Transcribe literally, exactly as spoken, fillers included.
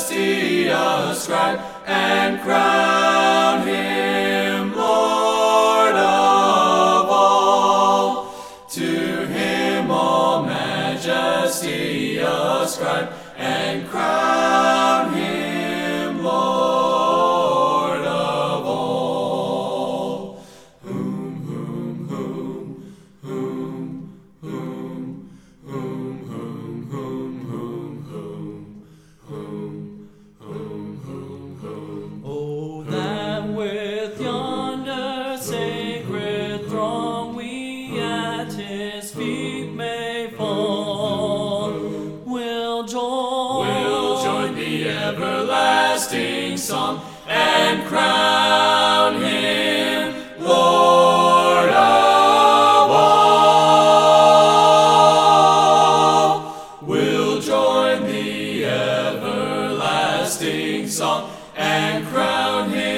majesty ascribe, and crown him Lord of all. To him all majesty ascribe, and crown him Lord of all. Whom, whom, whom, whom, whom, whom, whom, whom, whom, whom, whom, whom. Oh, that with yonder sacred throng we at his feet may fall. We'll join, We'll join the everlasting song, and crown him Lord of all. We'll join the everlasting song, and crown him